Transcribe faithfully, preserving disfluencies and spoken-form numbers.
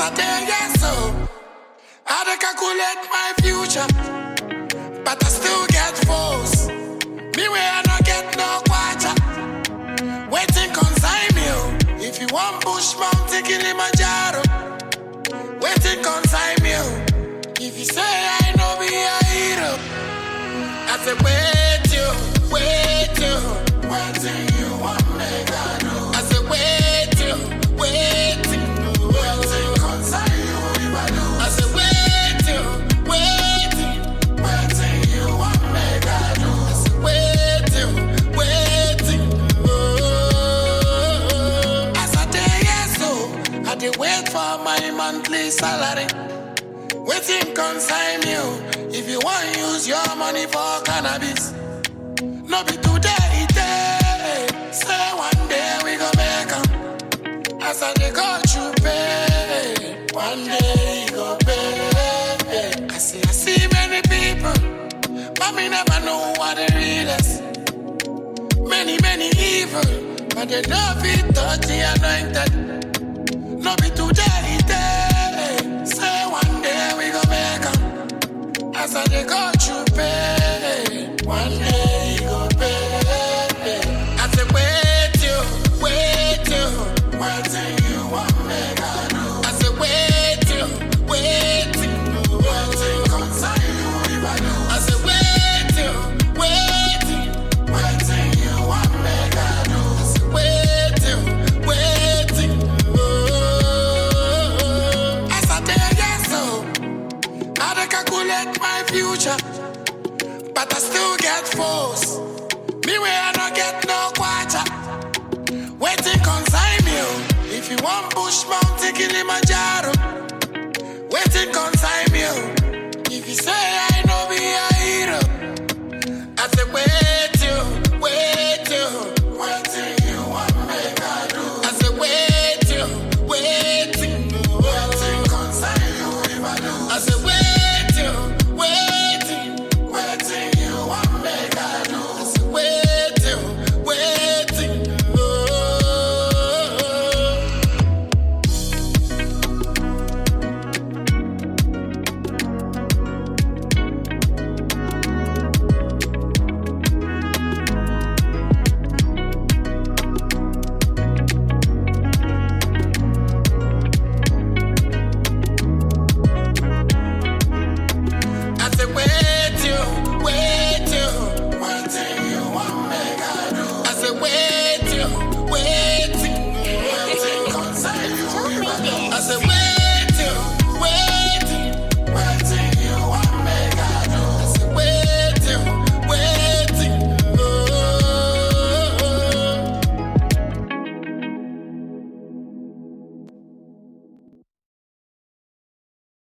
I tell you so, I dey calculate my future, but I still get foes. Me where I don't get no quarter. Waiting consign me, oh. If you want push mountain Kilimanjaro, waiting consign me, oh. If you say I know be a hero, I say wait you, wait you, waiting you want me to do. I say wait you, waiting, waiting consign you if I do. I say wait you, waiting, waiting you want me to do. I say wait you, waiting. Oh. As I day yes so, I dey wait for my monthly salary. Waiting consign you. If you want use your money for cannabis, no be today, day. Say one day we go make 'em. As I dey go to pay, one day you go pay. I see, I see many people, but me never know what the real is. Many, many evil, but they don't fit touch the anointed. No be today, day. Say one day we go make 'em. As I dey go to pay, one day you go pay. I say wait you, wait you, waiting you want me to do. I say wait you, waiting, waiting consign you if I do. I say wait you, waiting, waiting you want me to do. I say wait you, waiting. Oh. As I tell you so, I dey calculate my future, but I still get foes. Me where I don't get no quarter. Waiting consign me, oh. If you want push mountain Kilimanjaro, waiting consign me, oh. If you say I know be a hero, I say wait you, wait you, waiting you want me to do. I say wait you, waiting, waiting consign you if I do. I say wait you, waiting, waiting you want me to do. I say wait you, waiting. Oh. I say wait you, wait you, waiting you want me to do. I say wait you, waiting, waiting consign you if I do. I say wait.